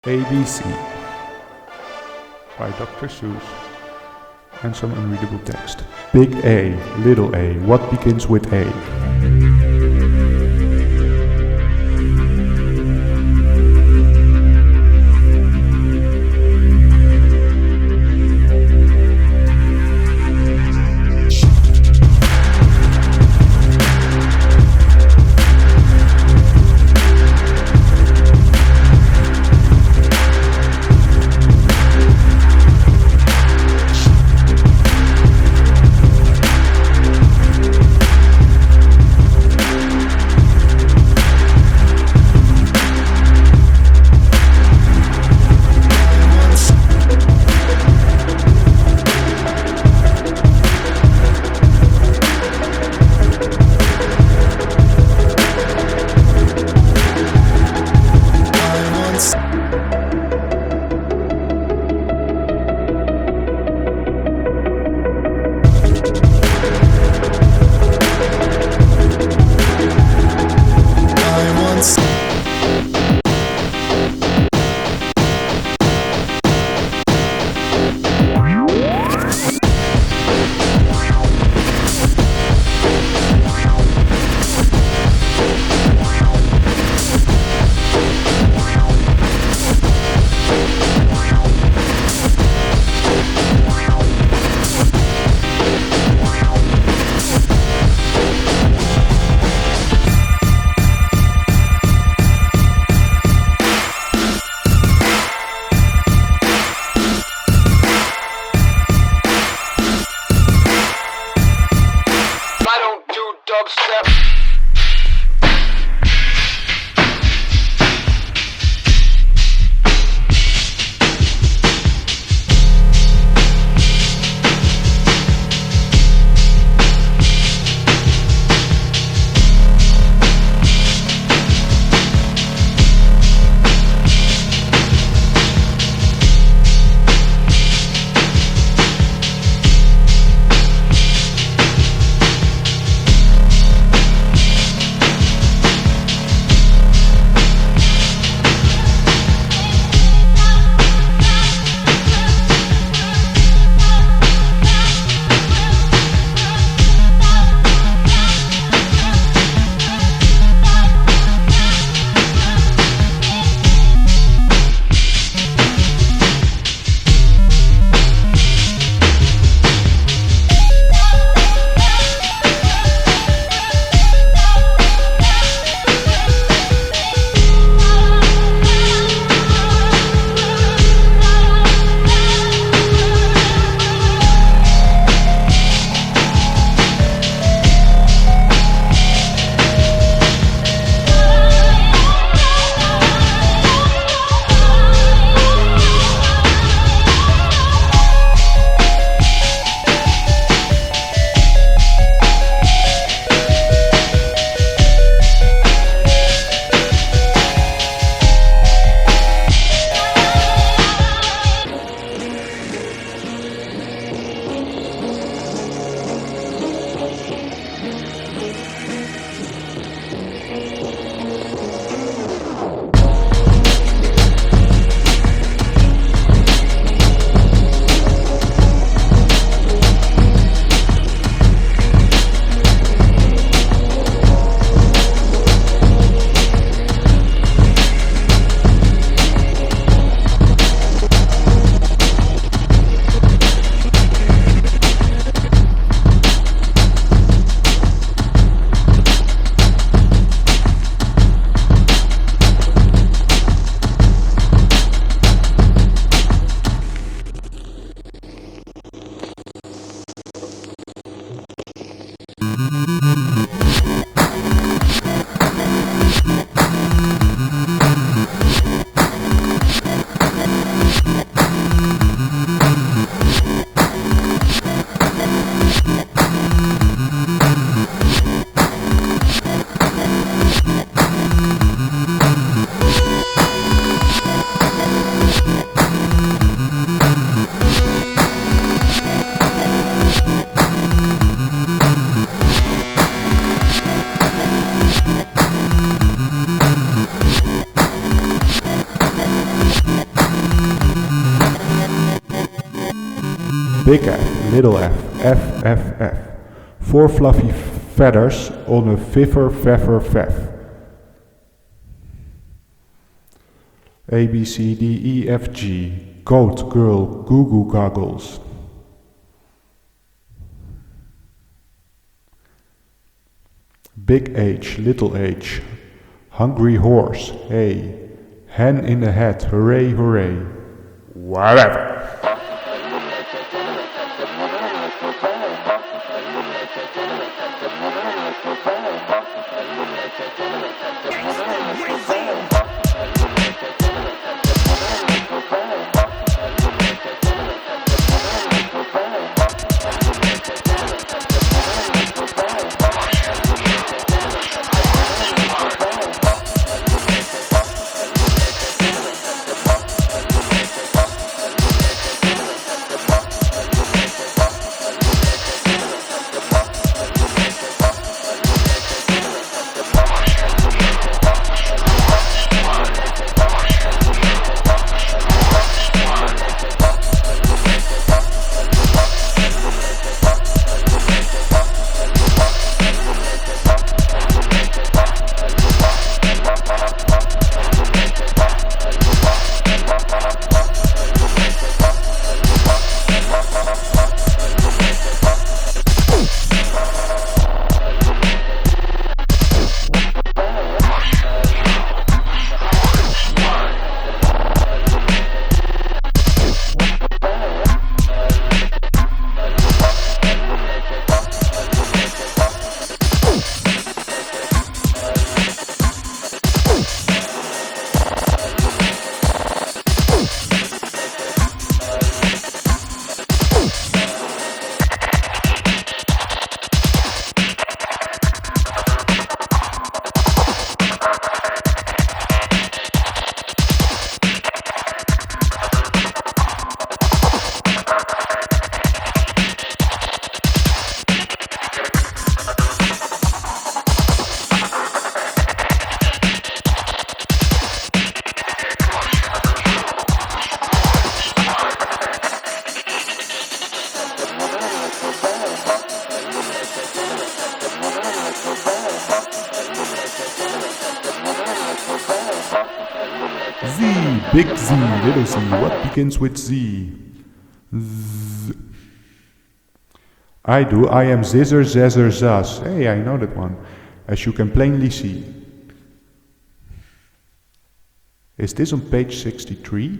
ABC by Dr. Seuss and some unreadable text. Big A, little a, what begins with A? Big F, little f, f, f, f. 4 fluffy feathers on a fiffer, feffer, fef. A, B, C, D, E, F, G. Goat, girl, goo goo goggles. Big H, little h. Hungry horse, hey. Hen in the hat, hooray, hooray. Whatever. Z, big Z, little z, what begins with Z? Z. I am zizzer, zazzer, zaz. Hey, I know that one, as you can plainly see. Is this on page 63?